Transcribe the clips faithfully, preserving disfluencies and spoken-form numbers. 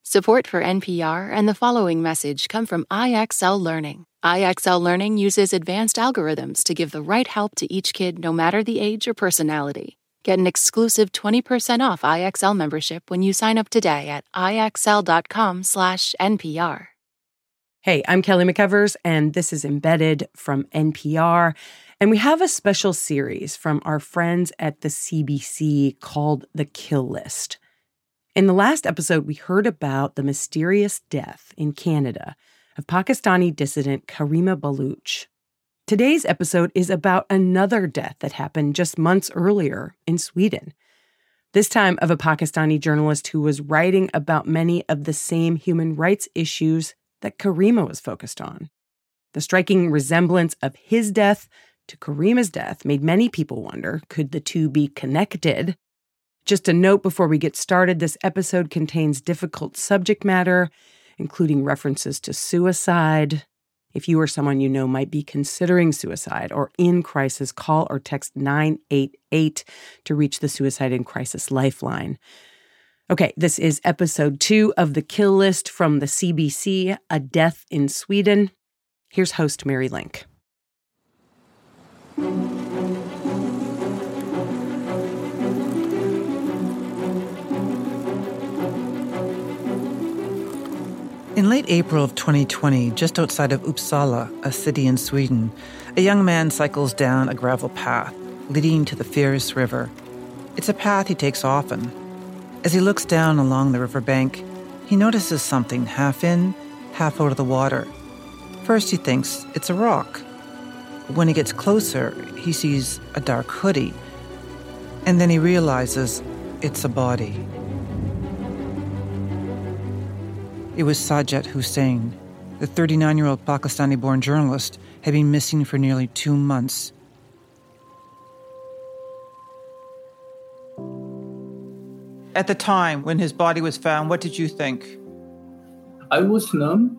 Support for N P R and the following message come from I X L Learning. I X L Learning uses advanced algorithms to give the right help to each kid no matter the age or personality. Get an exclusive twenty percent off I X L membership when you sign up today at ixl.com slash NPR. Hey, I'm Kelly McEvers, and this is Embedded from N P R. And we have a special series from our friends at the C B C called The Kill List. In the last episode, we heard about the mysterious death in Canada of Pakistani dissident Karima Baloch. Today's episode is about another death that happened just months earlier in Sweden. This time of a Pakistani journalist who was writing about many of the same human rights issues that Karima was focused on. The striking resemblance of his death to Karima's death made many people wonder, could the two be connected? Just a note before we get started, this episode contains difficult subject matter, including references to suicide. If you or someone you know might be considering suicide or in crisis, call or text nine eight eight to reach the Suicide and Crisis Lifeline. Okay, this is episode two of The Kill List from the C B C, A Death in Sweden. Here's host Mary Link. In late April of twenty twenty, just outside of Uppsala, a city in Sweden, a young man cycles down a gravel path leading to the Färös River. It's a path he takes often. As he looks down along the riverbank, he notices something half in, half out of the water. First he thinks it's a rock. When he gets closer, he sees a dark hoodie. And then he realizes it's a body. It was Sajid Hussain. The thirty-nine-year-old Pakistani-born journalist had been missing for nearly two months. At the time when his body was found, what did you think? I was numb.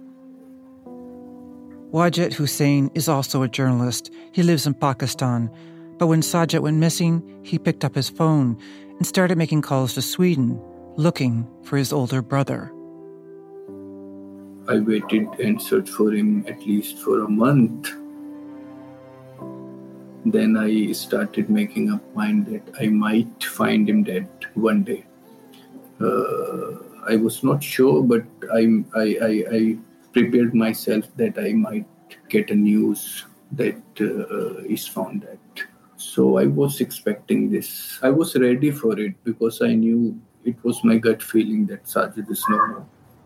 Wajid Hussain is also a journalist. He lives in Pakistan. But when Sajid went missing, he picked up his phone and started making calls to Sweden, looking for his older brother. I waited and searched for him at least for a month. Then I started making up mind that I might find him dead one day. Uh, I was not sure, but I, I, I, I prepared myself that I might get a news that uh, is found dead. So I was expecting this. I was ready for it because I knew it was my gut feeling that Sajid is no more.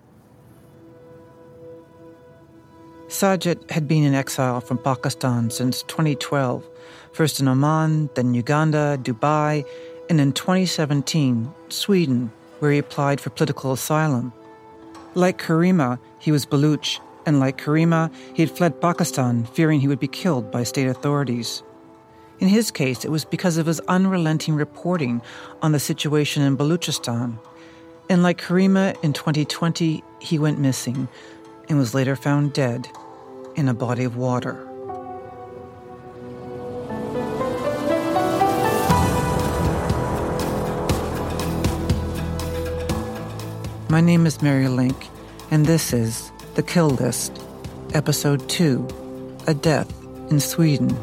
Sajid had been in exile from Pakistan since twenty twelve, first in Oman, then Uganda, Dubai, and in twenty seventeen, Sweden, where he applied for political asylum. Like Karima, he was Baloch, and like Karima, he had fled Pakistan, fearing he would be killed by state authorities. In his case, it was because of his unrelenting reporting on the situation in Balochistan. And like Karima, in twenty twenty, he went missing and was later found dead in a body of water. My name is Mary Link, and this is The Kill List, Episode two, A Death in Sweden.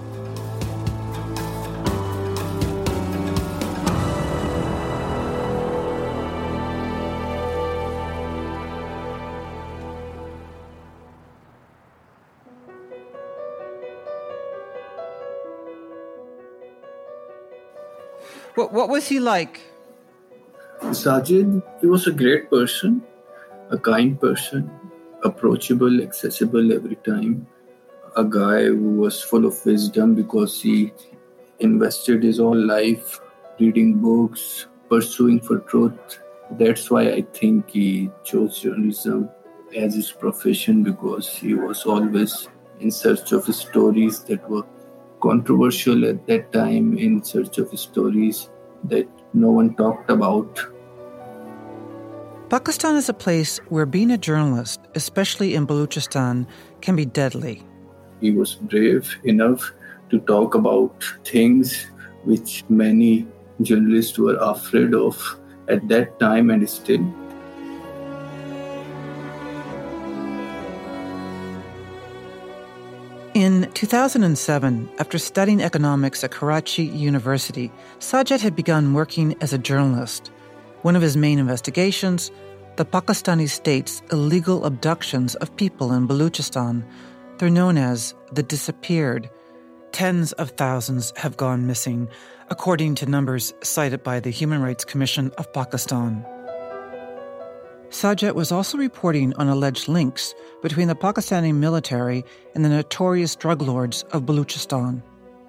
What, what was he like? Sajid, he was a great person, a kind person, approachable, accessible every time. A guy who was full of wisdom because he invested his whole life reading books, pursuing for truth. That's why I think he chose journalism as his profession, because he was always in search of stories that were controversial at that time, in search of stories that no one talked about. Pakistan is a place where being a journalist, especially in Balochistan, can be deadly. He was brave enough to talk about things which many journalists were afraid of at that time and still. In two thousand seven, after studying economics at Karachi University, Sajid had begun working as a journalist. One of his main investigations, the Pakistani state's illegal abductions of people in Baluchistan. They're known as the disappeared. Tens of thousands have gone missing, according to numbers cited by the Human Rights Commission of Pakistan. Sajid was also reporting on alleged links between the Pakistani military and the notorious drug lords of Baluchistan.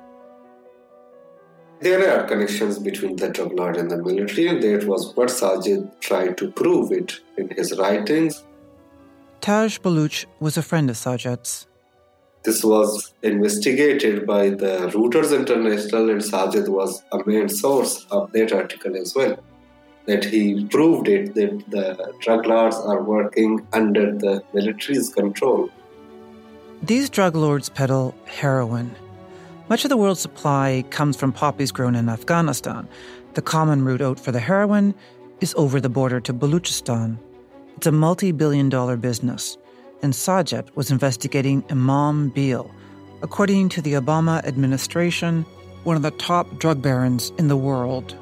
There are connections between the drug lord and the military, and that was what Sajid tried to prove it in his writings. Taj Baluch was a friend of Sajid's. This was investigated by the Reuters International, and Sajid was a main source of that article as well. That he proved it, that the drug lords are working under the military's control. These drug lords peddle heroin. Much of the world's supply comes from poppies grown in Afghanistan. The common route out for the heroin is over the border to Baluchistan. It's a multi-billion dollar business, and Sajid was investigating Imam Beale, according to the Obama administration, one of the top drug barons in the world.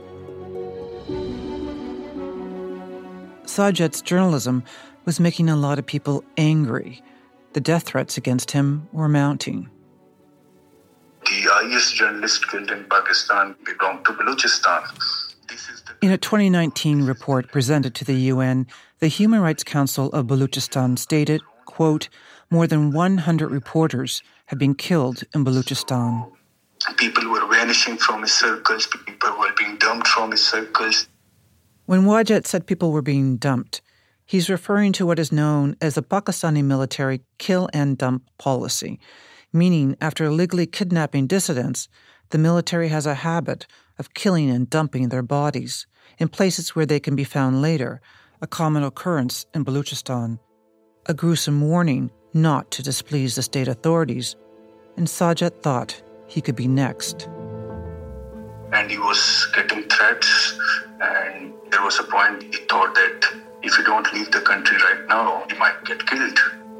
Sajid's journalism was making a lot of people angry. The death threats against him were mounting. The highest journalist killed in Pakistan belonged to Baluchistan. This is the... In a twenty nineteen report presented to the U N, the Human Rights Council of Baluchistan stated, quote, more than one hundred reporters have been killed in Baluchistan. People were vanishing from his circles. People were being dumped from his circles. When Wajid said people were being dumped, he's referring to what is known as the Pakistani military kill and dump policy, meaning after illegally kidnapping dissidents, the military has a habit of killing and dumping their bodies in places where they can be found later, a common occurrence in Baluchistan. A gruesome warning not to displease the state authorities, and Sajid thought he could be next. And he was getting threats, and there was a point he thought that if you don't leave the country right now, you might get killed.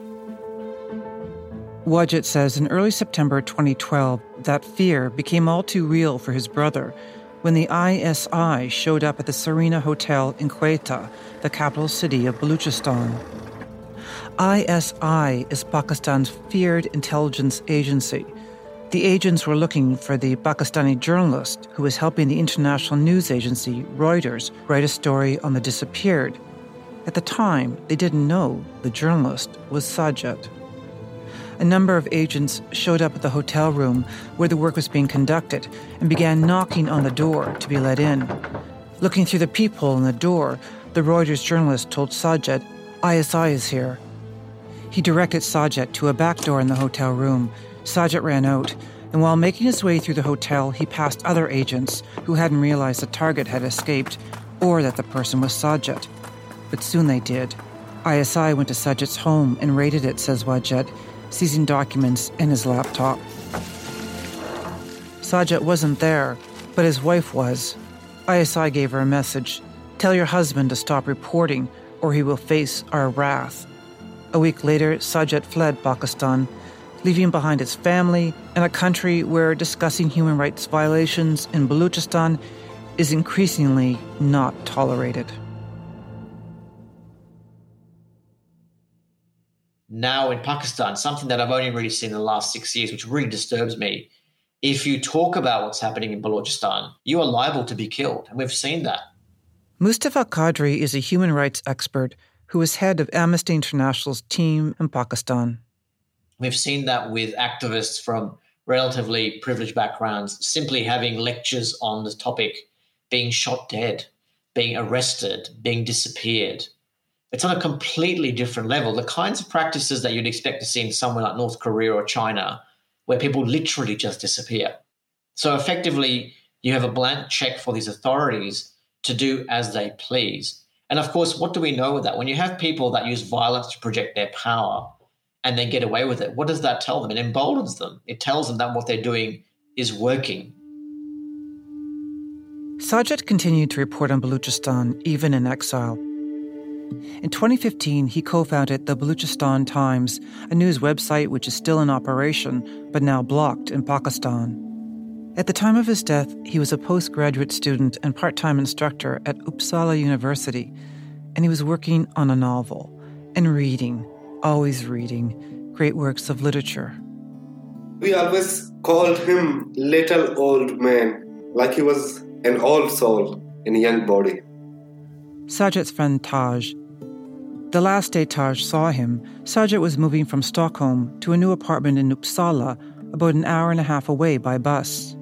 Wajid says in early September twenty twelve, that fear became all too real for his brother when the I S I showed up at the Serena Hotel in Quetta, the capital city of Baluchistan. I S I is Pakistan's feared intelligence agency. The agents were looking for the Pakistani journalist who was helping the international news agency Reuters write a story on the disappeared. At the time, they didn't know the journalist was Sajid. A number of agents showed up at the hotel room where the work was being conducted and began knocking on the door to be let in. Looking through the peephole in the door, the Reuters journalist told Sajid, I S I is here. He directed Sajid to a back door in the hotel room. Sajid ran out, and while making his way through the hotel, he passed other agents who hadn't realized the target had escaped or that the person was Sajid. But soon they did. I S I went to Sajid's home and raided it, says Wajid, seizing documents and his laptop. Sajid wasn't there, but his wife was. I S I gave her a message. Tell your husband to stop reporting or he will face our wrath. A week later, Sajid fled Pakistan, leaving behind his family and a country where discussing human rights violations in Baluchistan is increasingly not tolerated. Now in Pakistan, something that I've only really seen in the last six years, which really disturbs me, if you talk about what's happening in Balochistan, you are liable to be killed. And we've seen that. Mustafa Qadri is a human rights expert who is head of Amnesty International's team in Pakistan. We've seen that with activists from relatively privileged backgrounds simply having lectures on the topic, being shot dead, being arrested, being disappeared. It's on a completely different level. The kinds of practices that you'd expect to see in somewhere like North Korea or China, where people literally just disappear. So effectively, you have a blank check for these authorities to do as they please. And of course, what do we know with that? When you have people that use violence to project their power and they get away with it, what does that tell them? It emboldens them. It tells them that what they're doing is working. Sajid continued to report on Baluchistan even in exile. In twenty fifteen, he co-founded the Baluchistan Times, a news website which is still in operation, but now blocked in Pakistan. At the time of his death, he was a postgraduate student and part-time instructor at Uppsala University, and he was working on a novel and reading, always reading, great works of literature. We always called him little old man, like he was an old soul in a young body. Sajid's friend Taj. The last day Taj saw him, Sajid was moving from Stockholm to a new apartment in Uppsala, about an hour and a half away by bus.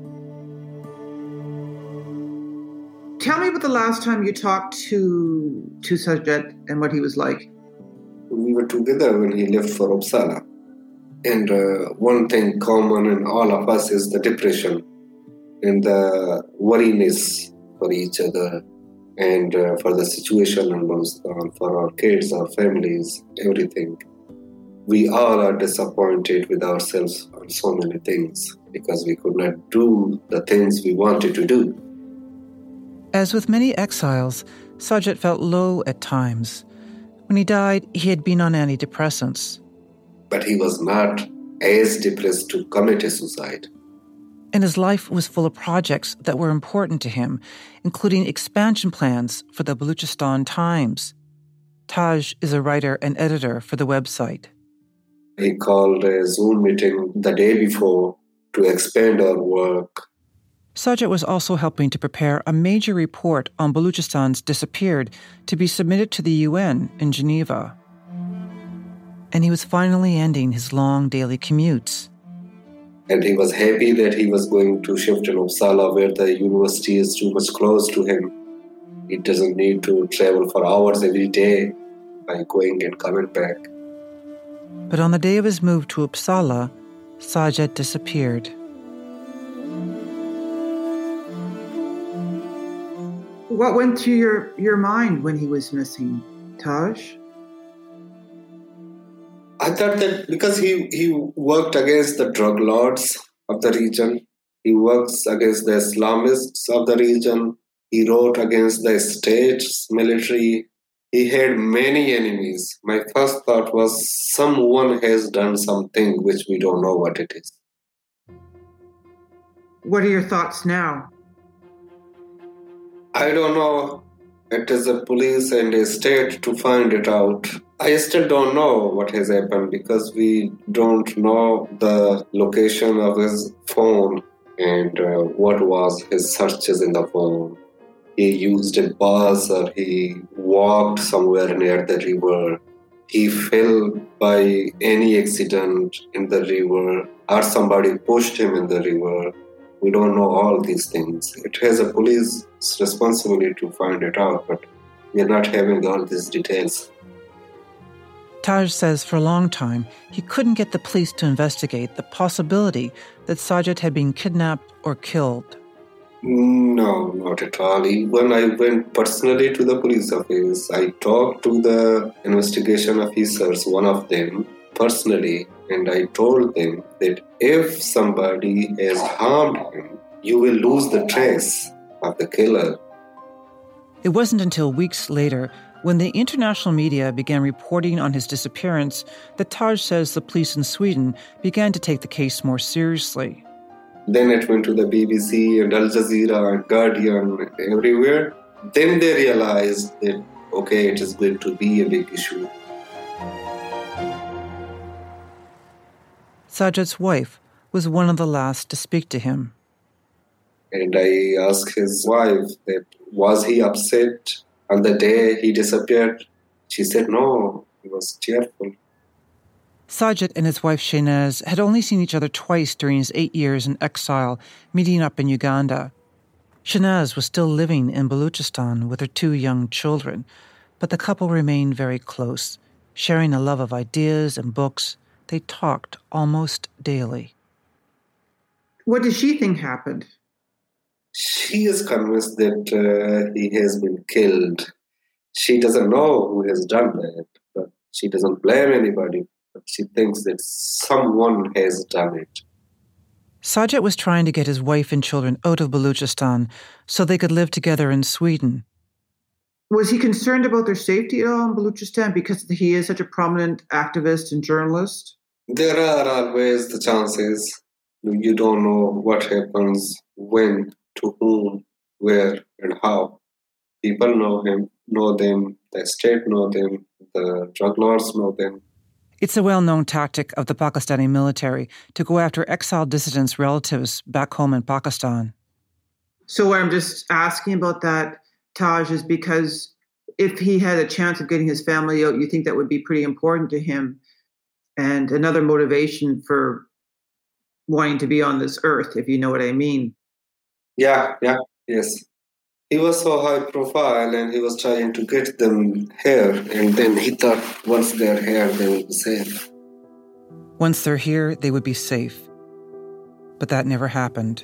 Tell me about the last time you talked to to Sajid and what he was like. We were together when he left for Uppsala. And uh, one thing common in all of us is the depression and the worriness for each other and uh, for the situation in Baluchistan, for our kids, our families, everything. We all are disappointed with ourselves on so many things because we could not do the things we wanted to do. As with many exiles, Sajid felt low at times. When he died, he had been on antidepressants. But he was not as depressed to commit a suicide. And his life was full of projects that were important to him, including expansion plans for the Baluchistan Times. Taj is a writer and editor for the website. He called a Zoom meeting the day before to expand our work. Sajid was also helping to prepare a major report on Baluchistan's disappeared to be submitted to the U N in Geneva. And he was finally ending his long daily commutes. And he was happy that he was going to shift in Uppsala, where the university is too much close to him. He doesn't need to travel for hours every day by going and coming back. But on the day of his move to Uppsala, Sajid disappeared. What went through your, your mind when he was missing, Taj? I thought that because he, he worked against the drug lords of the region, he works against the Islamists of the region, he wrote against the state's military, he had many enemies. My first thought was someone has done something which we don't know what it is. What are your thoughts now? I don't know. It is the police and the state to find it out. I still don't know what has happened because we don't know the location of his phone and uh, what was his searches in the phone. He used a bus or he walked somewhere near the river. He fell by any accident in the river or somebody pushed him in the river. We don't know all these things. It has a police responsibility to find it out, but we are not having all these details. Taj says for a long time he couldn't get the police to investigate the possibility that Sajid had been kidnapped or killed. No, not at all. When I went personally to the police office, I talked to the investigation officers, one of them, personally, and I told them that if somebody has harmed him, you will lose the trace of the killer. It wasn't until weeks later, when the international media began reporting on his disappearance, that Taj says the police in Sweden began to take the case more seriously. Then it went to the B B C and Al Jazeera and Guardian, everywhere. Then they realized that, okay, it is going to be a big issue. Sajid's wife was one of the last to speak to him. And I asked his wife that was he upset on the day he disappeared. She said no, he was cheerful. Sajid and his wife Shahnaz had only seen each other twice during his eight years in exile, meeting up in Uganda. Shahnaz was still living in Baluchistan with her two young children, but the couple remained very close, sharing a love of ideas and books. They talked almost daily. What does she think happened? She is convinced that uh, he has been killed. She doesn't know who has done that, but she doesn't blame anybody. But she thinks that someone has done it. Sajid was trying to get his wife and children out of Baluchistan so they could live together in Sweden. Was he concerned about their safety at all in Baluchistan because he is such a prominent activist and journalist? There are always the chances. You don't know what happens, when, to whom, where, and how. People know him, know them, the state know them, the drug lords know them. It's a well-known tactic of the Pakistani military to go after exiled dissidents' relatives back home in Pakistan. So what I'm just asking about that, Taj, is because if he had a chance of getting his family out, you think that would be pretty important to him and another motivation for wanting to be on this earth, if you know what I mean. Yeah, yeah, yes. He was so high profile and he was trying to get them here. And then he thought once they're here, they will be safe. Once they're here, they would be safe. But that never happened.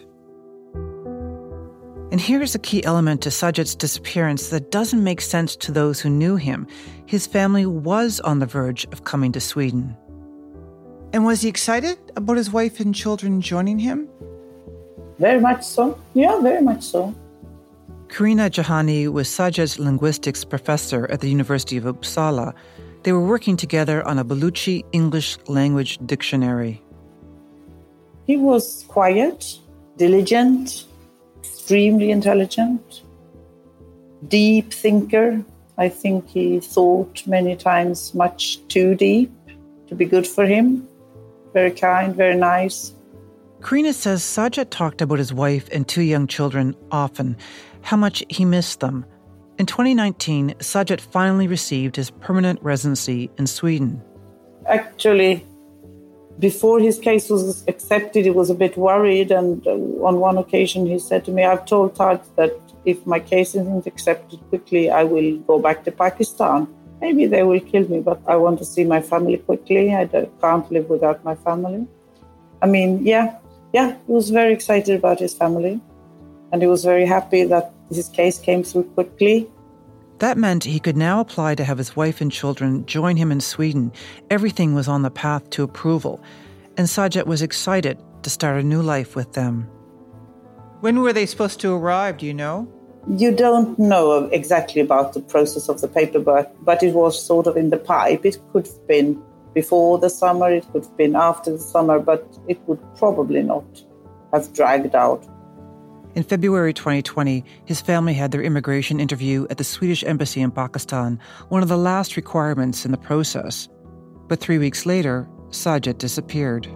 And here's a key element to Sajid's disappearance that doesn't make sense to those who knew him. His family was on the verge of coming to Sweden. And was he excited about his wife and children joining him? Very much so. Yeah, very much so. Karina Jahani was Sajid's linguistics professor at the University of Uppsala. They were working together on a Baluchi English language dictionary. He was quiet, diligent, extremely intelligent, deep thinker. I think he thought many times much too deep to be good for him. Very kind, very nice. Karina says Sajid talked about his wife and two young children often, how much he missed them. In twenty nineteen, Sajid finally received his permanent residency in Sweden. Actually, before his case was accepted, he was a bit worried, and on one occasion he said to me, I've told Taj that if my case isn't accepted quickly, I will go back to Pakistan. Maybe they will kill me, but I want to see my family quickly. I can't live without my family. I mean, yeah, yeah, he was very excited about his family, and he was very happy that his case came through quickly. That meant he could now apply to have his wife and children join him in Sweden. Everything was on the path to approval, and Sajid was excited to start a new life with them. When were they supposed to arrive, do you know? You don't know exactly about the process of the paperwork, but it was sort of in the pipe. It could have been before the summer, it could have been after the summer, but it would probably not have dragged out. In February twenty twenty, his family had their immigration interview at the Swedish embassy in Pakistan, one of the last requirements in the process. But three weeks later, Sajid disappeared.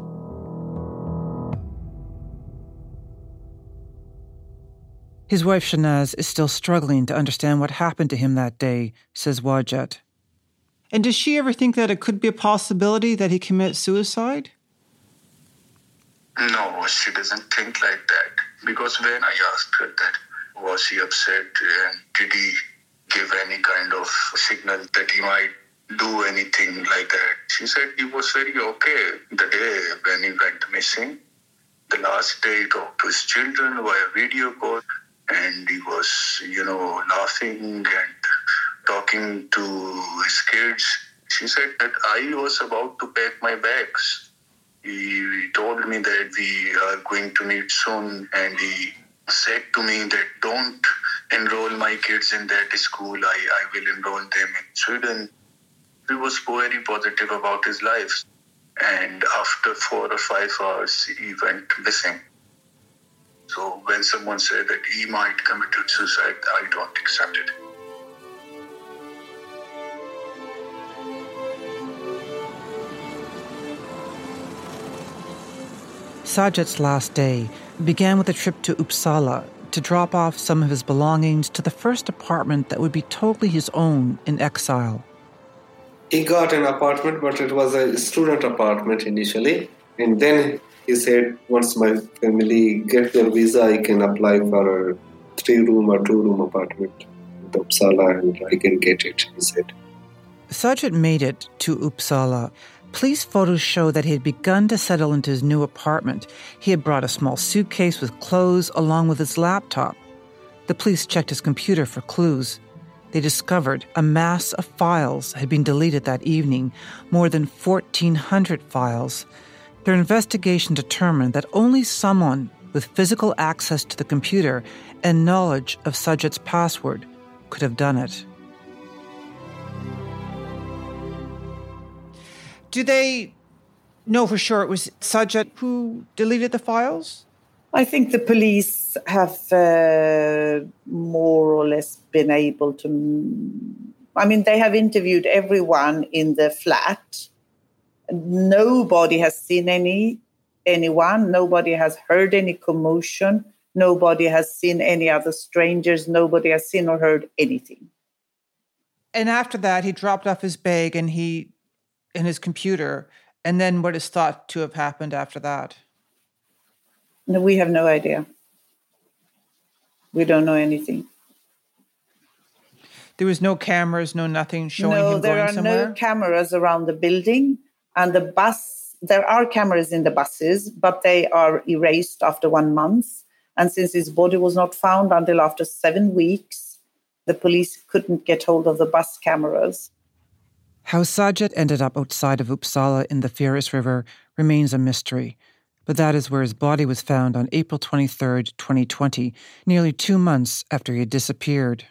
His wife Shanaz is still struggling to understand what happened to him that day, says Wajat. And does she ever think that it could be a possibility that he commits suicide? No, she doesn't think like that. Because when I asked her that, was he upset and did he give any kind of signal that he might do anything like that? She said he was very okay the day when he went missing. The last day he talked to his children via video call, and he was, you know, laughing and talking to his kids. She said that I was about to pack my bags. He told me that we are going to meet soon, and he said to me that don't enroll my kids in that school. I, I will enroll them in Sweden. He was very positive about his life. And after four or five hours, he went missing. So when someone said that he might commit suicide, I don't accept it. Sajid's last day began with a trip to Uppsala to drop off some of his belongings to the first apartment that would be totally his own in exile. He got an apartment, but it was a student apartment initially. And then he said, once my family get their visa, I can apply for a three-room or two-room apartment in Uppsala and I can get it, he said. Sajid made it to Uppsala. Police photos show that he had begun to settle into his new apartment. He had brought a small suitcase with clothes along with his laptop. The police checked his computer for clues. They discovered a mass of files had been deleted that evening, more than fourteen hundred files. Their investigation determined that only someone with physical access to the computer and knowledge of Sajid's password could have done it. Do they know for sure it was Sajid who deleted the files? I think the police have uh, more or less been able to... I mean, they have interviewed everyone in the flat. Nobody has seen any anyone. Nobody has heard any commotion. Nobody has seen any other strangers. Nobody has seen or heard anything. And after that, he dropped off his bag and he, and his computer. And then what is thought to have happened after that? No, we have no idea. We don't know anything. There was no cameras, no nothing showing no, him going somewhere? No, there are no cameras around the building. And the bus, there are cameras in the buses, but they are erased after one month. And since his body was not found until after seven weeks, the police couldn't get hold of the bus cameras. How Sajid ended up outside of Uppsala in the Ferris River remains a mystery. But that is where his body was found on April twenty-third, twenty twenty, nearly two months after he had disappeared.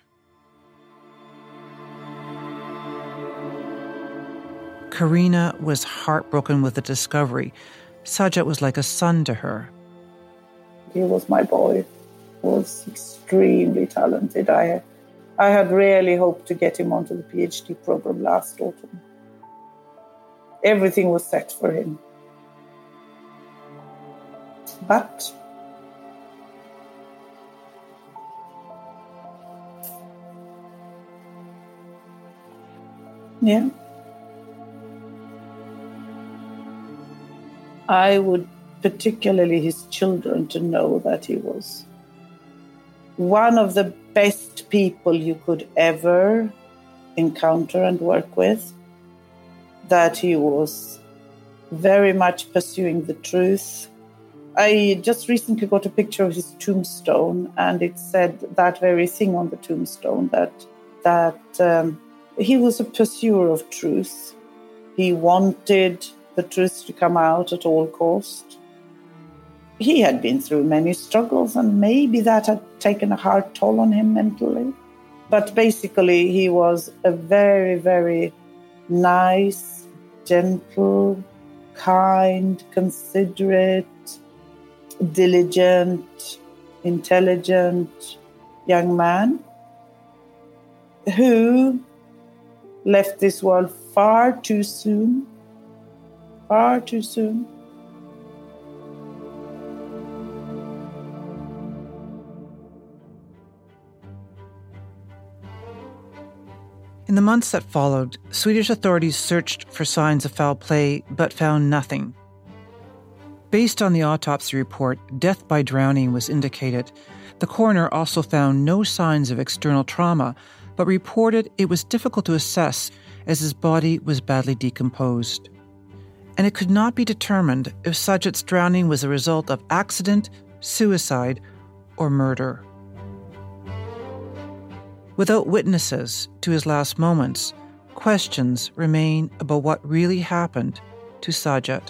Karina was heartbroken with the discovery. Sajid was like a son to her. He was my boy. He was extremely talented. I, I had really hoped to get him onto the PhD program last autumn. Everything was set for him. But yeah, I would particularly his children to know that he was one of the best people you could ever encounter and work with, that he was very much pursuing the truth. I just recently got a picture of his tombstone, and it said that very thing on the tombstone, that that um, he was a pursuer of truth. He wanted the truth to come out at all cost. He had been through many struggles, and maybe that had taken a hard toll on him mentally. But basically, he was a very, very nice, gentle, kind, considerate, diligent, intelligent young man who left this world far too soon, far too soon. In the months that followed, Swedish authorities searched for signs of foul play, but found nothing. Based on the autopsy report, death by drowning was indicated. The coroner also found no signs of external trauma, but reported it was difficult to assess as his body was badly decomposed. And it could not be determined if Sajid's drowning was a result of accident, suicide, or murder. Without witnesses to his last moments, questions remain about what really happened to Sajid.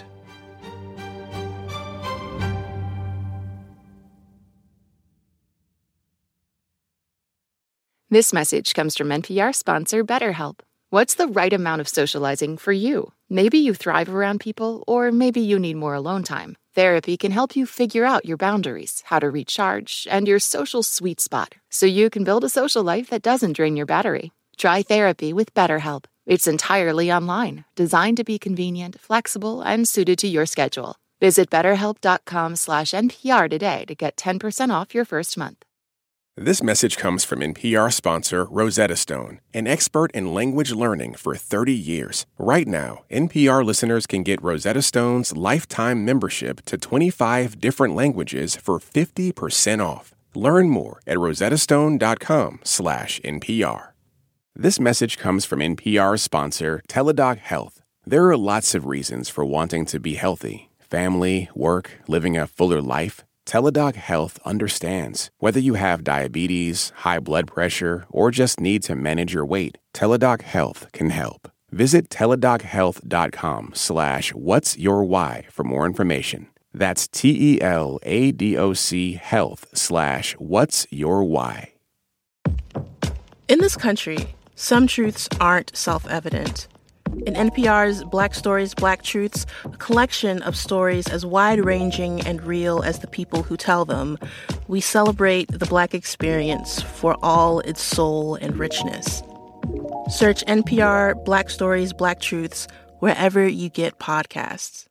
This message comes from N P R sponsor BetterHelp. What's the right amount of socializing for you? Maybe you thrive around people, or maybe you need more alone time. Therapy can help you figure out your boundaries, how to recharge, and your social sweet spot, so you can build a social life that doesn't drain your battery. Try therapy with BetterHelp. It's entirely online, designed to be convenient, flexible, and suited to your schedule. Visit betterhelp.com slash NPR today to get ten percent off your first month. This message comes from N P R sponsor Rosetta Stone, an expert in language learning for thirty years. Right now, N P R listeners can get Rosetta Stone's lifetime membership to twenty-five different languages for fifty percent off. Learn more at rosettastone.com slash NPR. This message comes from N P R sponsor Teladoc Health. There are lots of reasons for wanting to be healthy. Family, work, living a fuller life. Teladoc Health understands. Whether you have diabetes, high blood pressure, or just need to manage your weight, Teladoc Health can help. Visit teladochealth.com slash what's your why for more information. That's T-E-L-A-D-O-C health slash what's your why. In this country, some truths aren't self-evident. In N P R's Black Stories, Black Truths, a collection of stories as wide-ranging and real as the people who tell them, we celebrate the Black experience for all its soul and richness. Search N P R Black Stories, Black Truths wherever you get podcasts.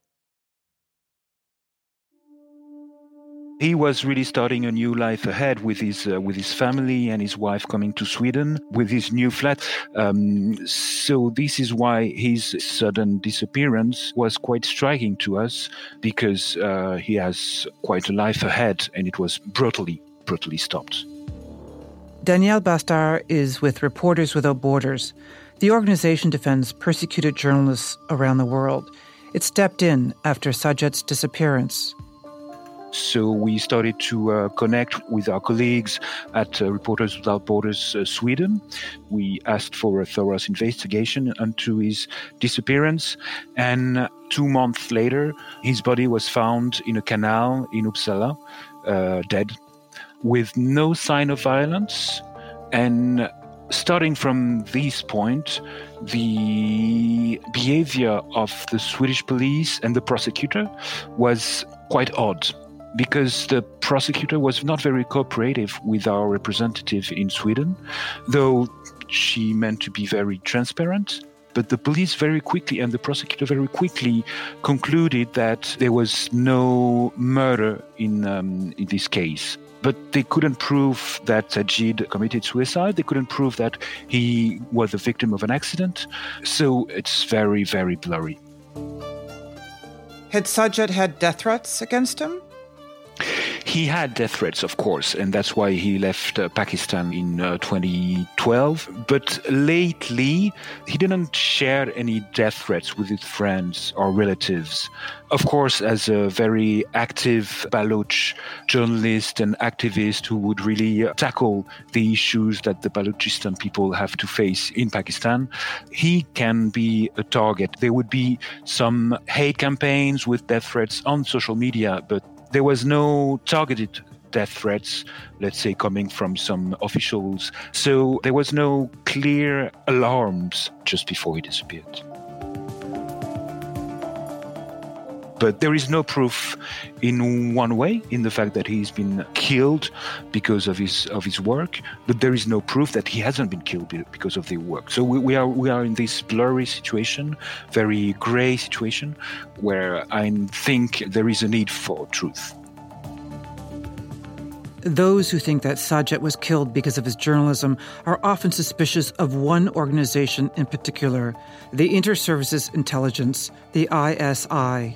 He was really starting a new life ahead with his uh, with his family and his wife coming to Sweden with his new flat. Um, so this is why his sudden disappearance was quite striking to us, because uh, he has quite a life ahead, and it was brutally, brutally stopped. Danielle Bastard is with Reporters Without Borders. The organization defends persecuted journalists around the world. It stepped in after Sajid's disappearance. So we started to uh, connect with our colleagues at uh, Reporters Without Borders uh, Sweden. We asked for a thorough investigation into his disappearance. And two months later, his body was found in a canal in Uppsala, uh, dead, with no sign of violence. And starting from this point, the behavior of the Swedish police and the prosecutor was quite odd, because the prosecutor was not very cooperative with our representative in Sweden, though she meant to be very transparent. But the police very quickly and the prosecutor very quickly concluded that there was no murder in um, in this case. But they couldn't prove that Sajid committed suicide. They couldn't prove that he was the victim of an accident. So it's very, very blurry. Had Sajid had death threats against him? He had death threats, of course, and that's why he left uh, Pakistan in uh, twenty twelve. But lately, he didn't share any death threats with his friends or relatives. Of course, as a very active Baloch journalist and activist who would really uh, tackle the issues that the Balochistan people have to face in Pakistan, he can be a target. There would be some hate campaigns with death threats on social media, but there was no targeted death threats, let's say, coming from some officials. So there was no clear alarms just before he disappeared. But there is no proof in one way, in the fact that he's been killed because of his of his work, but there is no proof that he hasn't been killed because of their work. So we, we are we are in this blurry situation, very grey situation, where I think there is a need for truth. Those who think that Sajid was killed because of his journalism are often suspicious of one organization in particular, the Inter-Services Intelligence, the I S I.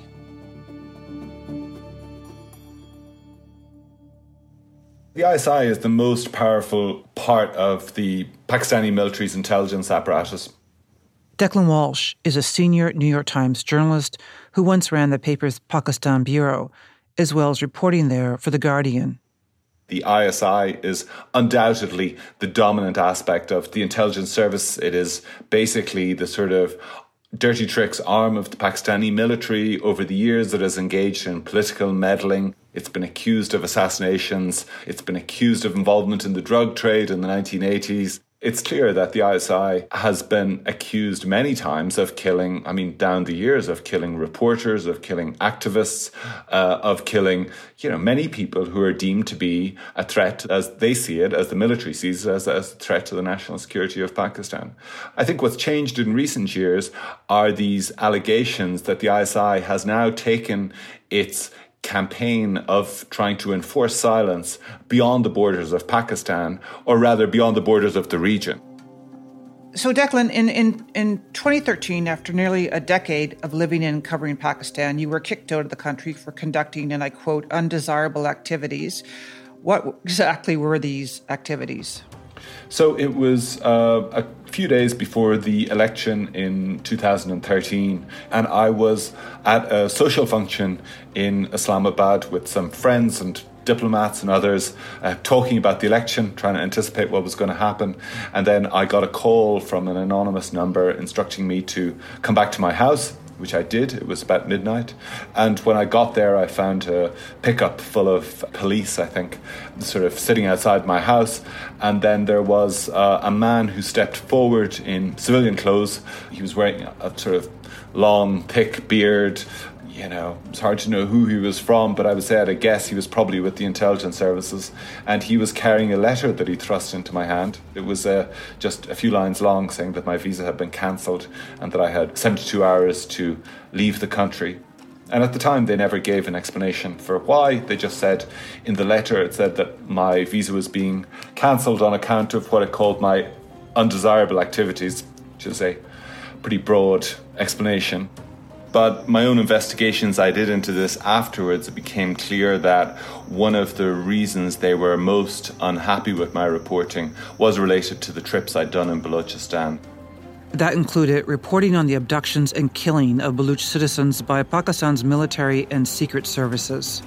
The I S I is the most powerful part of the Pakistani military's intelligence apparatus. Declan Walsh is a senior New York Times journalist who once ran the paper's Pakistan bureau, as well as reporting there for The Guardian. The I S I is undoubtedly the dominant aspect of the intelligence service. It is basically the sort of dirty tricks arm of the Pakistani military over the years that has engaged in political meddling. It's been accused of assassinations. It's been accused of involvement in the drug trade in the nineteen eighties. It's clear that the I S I has been accused many times of killing, I mean, down the years, of killing reporters, of killing activists, uh, of killing, you know, many people who are deemed to be a threat, as they see it, as the military sees it, as, as a threat to the national security of Pakistan. I think what's changed in recent years are these allegations that the I S I has now taken its campaign of trying to enforce silence beyond the borders of Pakistan, or rather beyond the borders of the region. So Declan, in, in, in twenty thirteen, after nearly a decade of living and covering Pakistan, you were kicked out of the country for conducting, and I quote, undesirable activities. What exactly were these activities? So it was uh, a few days before the election in two thousand thirteen, and I was at a social function in Islamabad with some friends and diplomats and others, uh, talking about the election, trying to anticipate what was going to happen. And then I got a call from an anonymous number instructing me to come back to my house which I did. It was about midnight. And when I got there, I found a pickup full of police, I think, sort of sitting outside my house. And then there was uh, a man who stepped forward in civilian clothes. He was wearing a, a sort of long, thick beard. You know, it's hard to know who he was from, but I would say at a guess he was probably with the intelligence services. And he was carrying a letter that he thrust into my hand. It was uh, just a few lines long, saying that my visa had been cancelled and that I had seventy-two hours to leave the country. And at the time, they never gave an explanation for why. They just said in the letter, it said that my visa was being cancelled on account of what it called my undesirable activities, which is a pretty broad explanation. But my own investigations I did into this afterwards, it became clear that one of the reasons they were most unhappy with my reporting was related to the trips I'd done in Balochistan. That included reporting on the abductions and killing of Baluch citizens by Pakistan's military and secret services.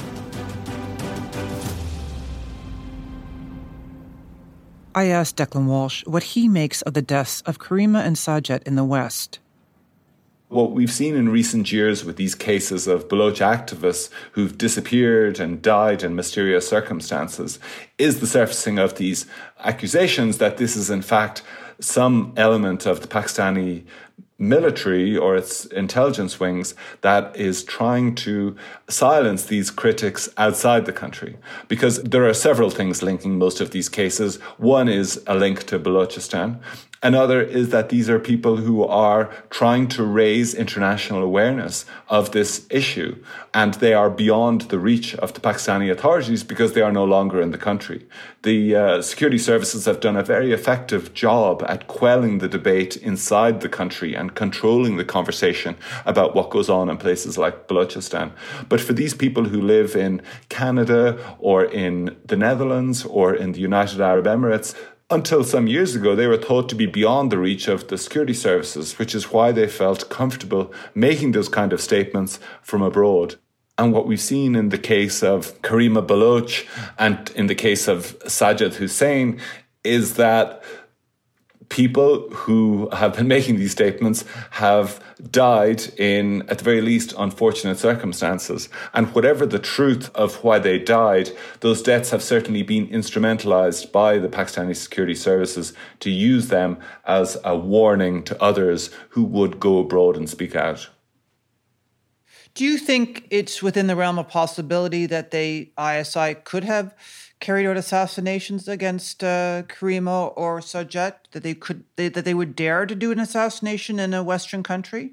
I asked Declan Walsh what he makes of the deaths of Karima and Sajid in the West. What we've seen in recent years with these cases of Baloch activists who've disappeared and died in mysterious circumstances is the surfacing of these accusations that this is in fact some element of the Pakistani military or its intelligence wings that is trying to silence these critics outside the country. Because there are several things linking most of these cases. One is a link to Balochistan. Another is that these are people who are trying to raise international awareness of this issue, and they are beyond the reach of the Pakistani authorities because they are no longer in the country. The uh, security services have done a very effective job at quelling the debate inside the country and controlling the conversation about what goes on in places like Balochistan. But for these people who live in Canada or in the Netherlands or in the United Arab Emirates, until some years ago, they were thought to be beyond the reach of the security services, which is why they felt comfortable making those kind of statements from abroad. And what we've seen in the case of Karima Baloch and in the case of Sajid Hussain is that people who have been making these statements have died in, at the very least, unfortunate circumstances. And whatever the truth of why they died, those deaths have certainly been instrumentalized by the Pakistani security services to use them as a warning to others who would go abroad and speak out. Do you think it's within the realm of possibility that they, I S I, could have carried out assassinations against uh, Karima or Sajid, that they could they, that they would dare to do an assassination in a Western country?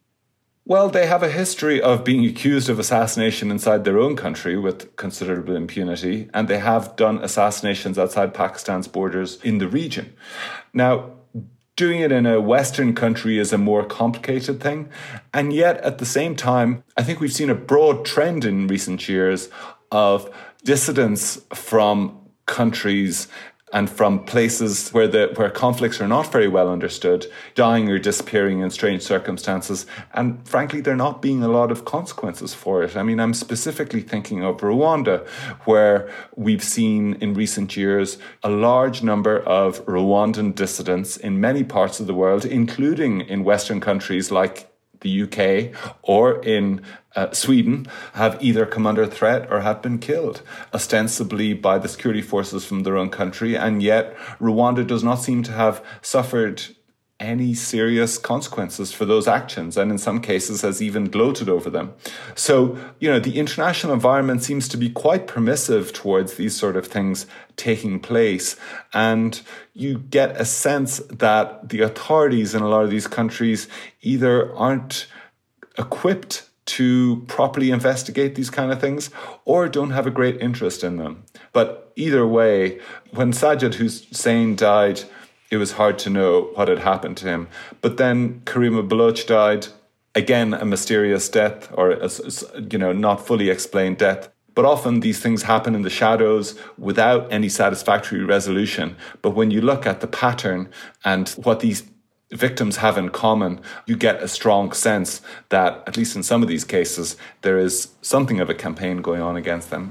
Well, they have a history of being accused of assassination inside their own country with considerable impunity, and they have done assassinations outside Pakistan's borders in the region. Now, doing it in a Western country is a more complicated thing, and yet at the same time, I think we've seen a broad trend in recent years of dissidents from countries and from places where the where conflicts are not very well understood, dying or disappearing in strange circumstances, and frankly, there not being a lot of consequences for it. I mean, I'm specifically thinking of Rwanda, where we've seen in recent years a large number of Rwandan dissidents in many parts of the world, including in Western countries like the U K or in uh, Sweden, have either come under threat or have been killed, ostensibly by the security forces from their own country. And yet Rwanda does not seem to have suffered any serious consequences for those actions, and in some cases has even gloated over them. So, you know, the international environment seems to be quite permissive towards these sort of things taking place. And you get a sense that the authorities in a lot of these countries either aren't equipped to properly investigate these kind of things or don't have a great interest in them. But either way, when Sajid Hussain died, it was hard to know what had happened to him. But then Karima Baloch died, again, a mysterious death, or a, you know, not fully explained death. But often these things happen in the shadows without any satisfactory resolution. But when you look at the pattern and what these victims have in common, you get a strong sense that, at least in some of these cases, there is something of a campaign going on against them.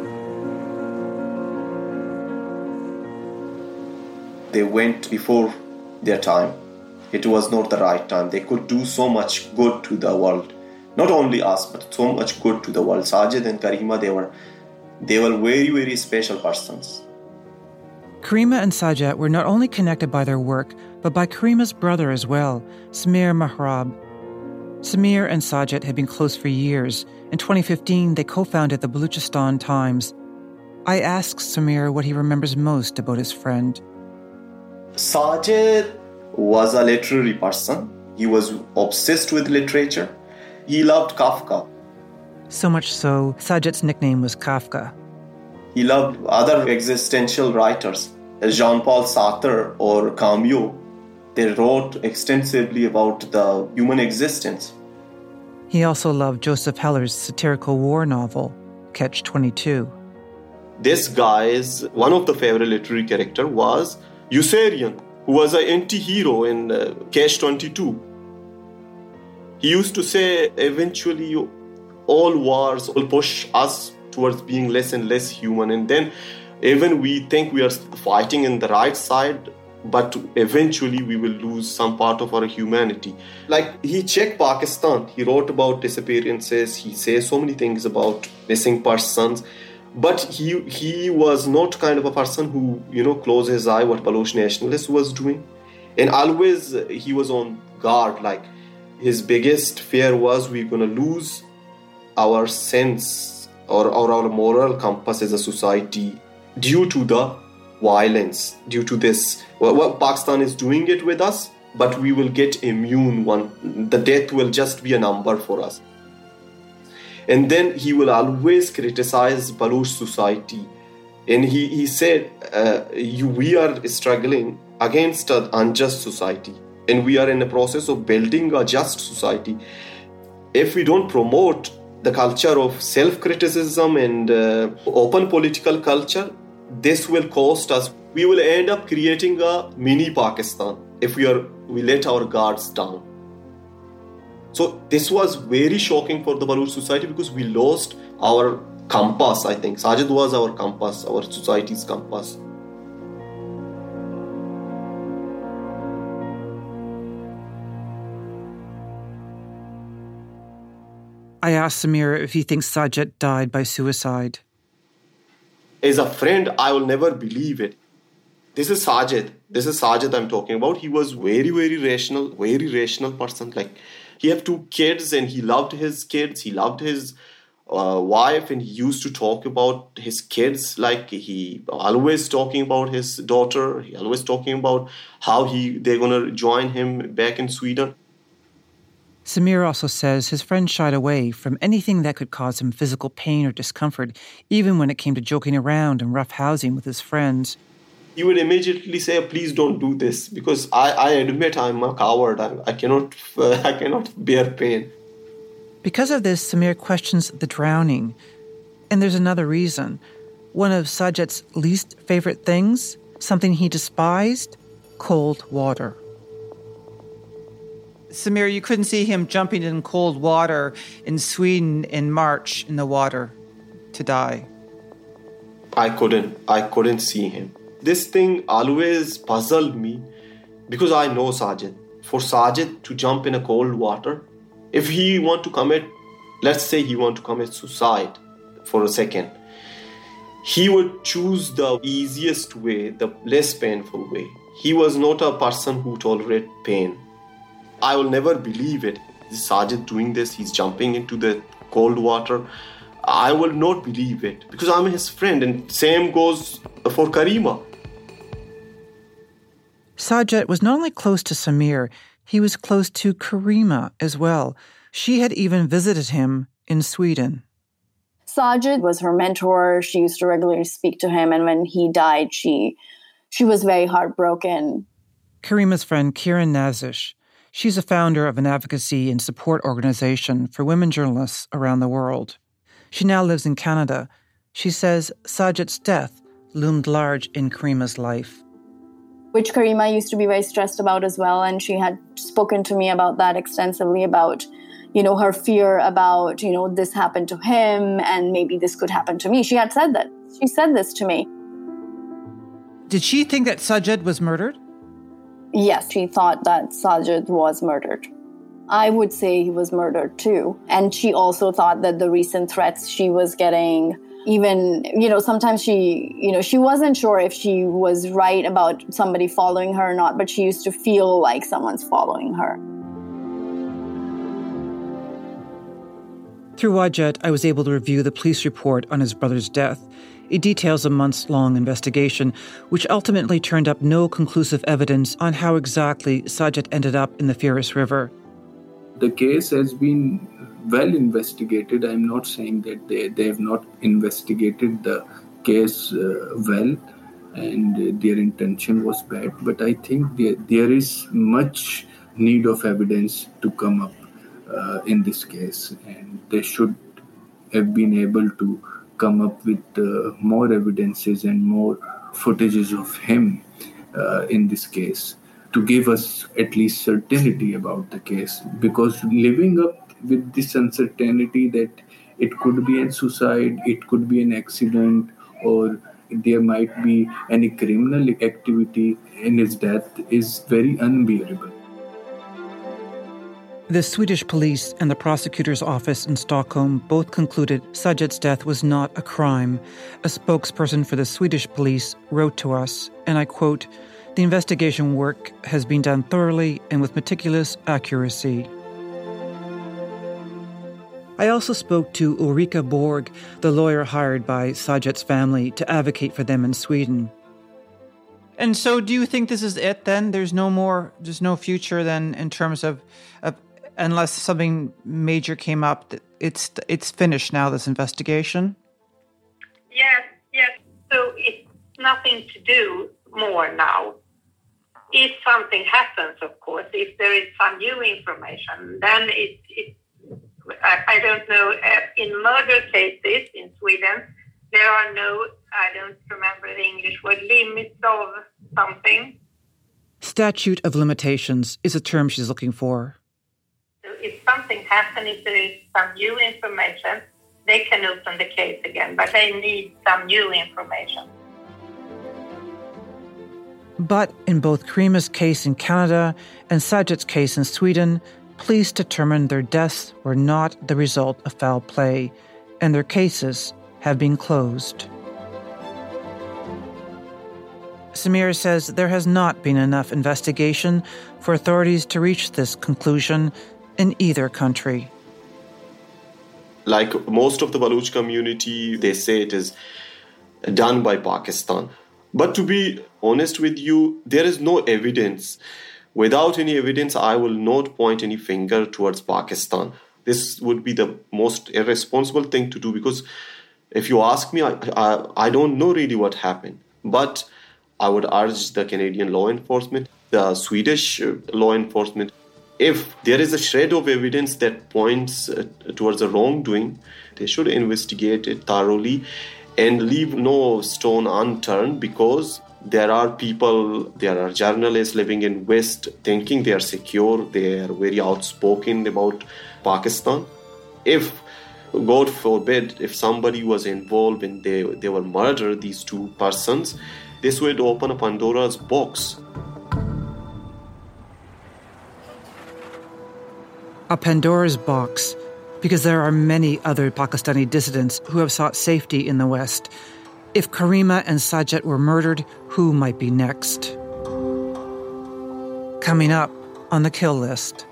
They went before their time. It was not the right time. They could do so much good to the world. Not only us, but so much good to the world. Sajid and Karima, they were they were very, very special persons. Karima and Sajid were not only connected by their work, but by Karima's brother as well, Samir Mahrab. Samir and Sajid had been close for years. In twenty fifteen, they co-founded the Baluchistan Times. I asked Samir what he remembers most about his friend. Sajid was a literary person. He was obsessed with literature. He loved Kafka. So much so, Sajid's nickname was Kafka. He loved other existential writers, Jean-Paul Sartre or Camus. They wrote extensively about the human existence. He also loved Joseph Heller's satirical war novel, Catch twenty-two. This guy's, one of the favorite literary character was Yossarian, who was an anti-hero in uh, Catch twenty-two. He used to say, eventually all wars will push us towards being less and less human. And then even we think we are fighting in the right side, but eventually we will lose some part of our humanity. Like, he checked Pakistan. He wrote about disappearances. He says so many things about missing persons. But he he was not kind of a person who, you know, closed his eye what Baloch nationalists was doing. And always he was on guard. Like, his biggest fear was we're going to lose our sense or, or our moral compass as a society due to the violence, due to this. Well, well, Pakistan is doing it with us, but we will get immune. One, the death will just be a number for us. And then he will always criticize Baloch society. And he, he said, uh, you, we are struggling against an unjust society. And we are in the process of building a just society. If we don't promote the culture of self-criticism and uh, open political culture, this will cost us. We will end up creating a mini Pakistan if we are we let our guards down. So this was very shocking for the Baloch society because we lost our compass, I think. Sajid was our compass, our society's compass. I asked Samir if he thinks Sajid died by suicide. As a friend, I will never believe it. This is Sajid. This is Sajid I'm talking about. He was very, very rational, very rational person. Like, he had two kids and he loved his kids. He loved his uh, wife and he used to talk about his kids. Like, he always talking about his daughter. He always talking about how he they're going to join him back in Sweden. Samir also says his friend shied away from anything that could cause him physical pain or discomfort, even when it came to joking around and roughhousing with his friends. He would immediately say, please don't do this, because I, I admit I'm a coward. I, I cannot uh, I cannot bear pain. Because of this, Samir questions the drowning. And there's another reason. One of Sajid's least favorite things, something he despised, cold water. Samir, you couldn't see him jumping in cold water in Sweden in March in the water to die. I couldn't. I couldn't see him. This thing always puzzled me because I know Sajid. For Sajid to jump in a cold water, if he want to commit, let's say he want to commit suicide for a second, he would choose the easiest way, the less painful way. He was not a person who tolerate pain. I will never believe it. Sajid doing this, he's jumping into the cold water. I will not believe it because I'm his friend, and same goes for Karima. Sajid was not only close to Samir, he was close to Karima as well. She had even visited him in Sweden. Sajid was her mentor. She used to regularly speak to him, and when he died, she she was very heartbroken. Karima's friend, Kiran Nazish, she's a founder of an advocacy and support organization for women journalists around the world. She now lives in Canada. She says Sajid's death loomed large in Karima's life. Which Karima used to be very stressed about as well, and she had spoken to me about that extensively, about, you know, her fear about, you know, this happened to him and maybe this could happen to me. She had said that. She said this to me. Did she think that Sajid was murdered? Yes, she thought that Sajid was murdered. I would say he was murdered too. And she also thought that the recent threats she was getting, even, you know, sometimes she, you know, she wasn't sure if she was right about somebody following her or not, but she used to feel like someone's following her. Through Wajet, I was able to review the police report on his brother's death. It details a months-long investigation, which ultimately turned up no conclusive evidence on how exactly Sajid ended up in the Firas River. The case has been well investigated. I'm not saying that they, they have not investigated the case uh, well and uh, their intention was bad, but I think there, there is much need of evidence to come up uh, in this case, and they should have been able to come up with uh, more evidences and more footages of him uh, in this case to give us at least certainty about the case, because living up with this uncertainty that it could be a suicide, it could be an accident, or there might be any criminal activity in his death is very unbearable. The Swedish police and the prosecutor's office in Stockholm both concluded Sajid's death was not a crime. A spokesperson for the Swedish police wrote to us, and I quote, "The investigation work has been done thoroughly and with meticulous accuracy." I also spoke to Ulrika Borg, the lawyer hired by Sajid's family to advocate for them in Sweden. And so do you think this is it then? There's no more, there's no future then in terms of, of unless something major came up, it's it's finished now, this investigation? Yes, yes. So it's nothing to do more now. If something happens, of course, if there is some new information, then it, it I, I don't know, uh, in murder cases in Sweden, there are no, I don't remember the English word, limits of something. Statute of limitations is a term she's looking for. So if something happens, if there is some new information, they can open the case again, but they need some new information. But in both Karima's case in Canada and Sajid's case in Sweden, police determined their deaths were not the result of foul play, and their cases have been closed. Samir says there has not been enough investigation for authorities to reach this conclusion in either country. Like most of the Baloch community, they say it is done by Pakistan. But to be honest with you, there is no evidence. Without any evidence, I will not point any finger towards Pakistan. This would be the most irresponsible thing to do, because if you ask me, I, I, I don't know really what happened. But I would urge the Canadian law enforcement, the Swedish law enforcement, if there is a shred of evidence that points uh, towards a wrongdoing, they should investigate it thoroughly and leave no stone unturned, because there are people, there are journalists living in West thinking they are secure, they are very outspoken about Pakistan. If, God forbid, if somebody was involved and they, they were murdered, these two persons, this would open a Pandora's box. A Pandora's box, because there are many other Pakistani dissidents who have sought safety in the West. If Karima and Sajid were murdered, who might be next? Coming up on the kill list.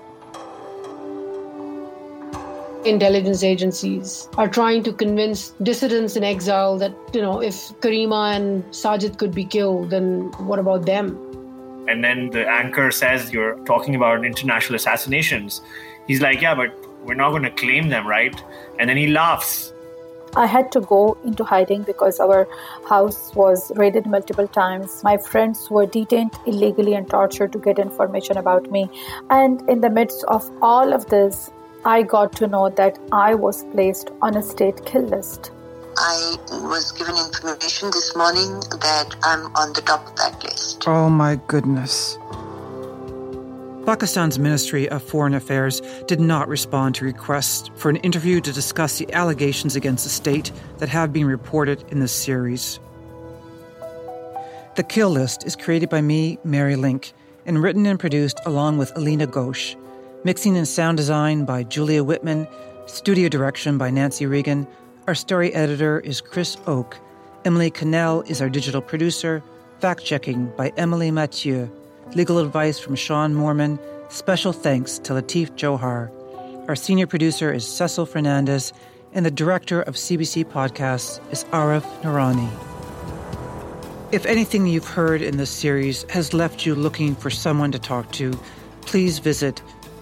Intelligence agencies are trying to convince dissidents in exile that, you know, if Karima and Sajid could be killed, then what about them? And then the anchor says, you're talking about international assassinations. He's like, yeah, but we're not going to claim them, right? And then he laughs. I had to go into hiding because our house was raided multiple times. My friends were detained illegally and tortured to get information about me. And in the midst of all of this, I got to know that I was placed on a state kill list. I was given information this morning that I'm on the top of that list. Oh my goodness. Pakistan's Ministry of Foreign Affairs did not respond to requests for an interview to discuss the allegations against the state that have been reported in this series. The Kill List is created by me, Mary Link, and written and produced along with Alina Ghosh. Mixing and sound design by Julia Whitman. Studio direction by Nancy Regan. Our story editor is Chris Oak. Emily Cannell is our digital producer. Fact-checking by Emily Mathieu. Legal advice from Sean Moorman. Special thanks to Latif Johar. Our senior producer is Cecil Fernandez, and the director of C B C Podcasts is Arif Noorani. If anything you've heard in this series has left you looking for someone to talk to, please visit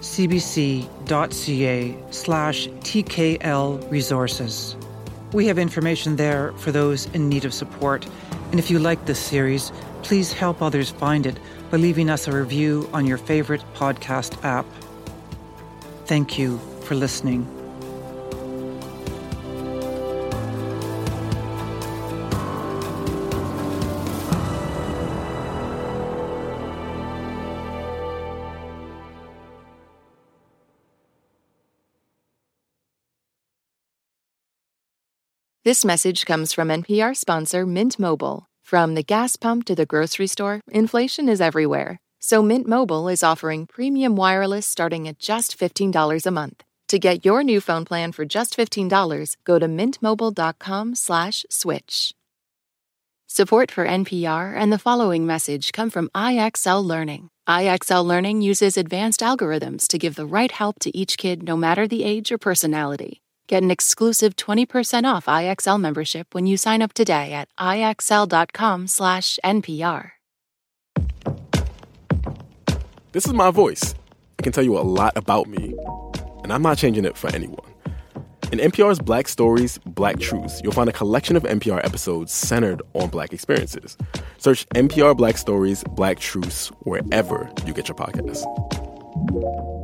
cbc.ca slash tkl resources. We have information there for those in need of support, and if you like this series, please help others find it by leaving us a review on your favorite podcast app. Thank you for listening. This message comes from N P R sponsor Mint Mobile. From the gas pump to the grocery store, inflation is everywhere. So Mint Mobile is offering premium wireless starting at just fifteen dollars a month. To get your new phone plan for just fifteen dollars, go to mintmobile.com slash switch. Support for N P R and the following message come from I X L Learning. I X L Learning uses advanced algorithms to give the right help to each kid no matter the age or personality. Get an exclusive twenty percent off I X L membership when you sign up today at ixl.com slash NPR. This is my voice. I can tell you a lot about me, and I'm not changing it for anyone. In N P R's Black Stories, Black Truths, you'll find a collection of N P R episodes centered on Black experiences. Search N P R Black Stories, Black Truths wherever you get your podcasts.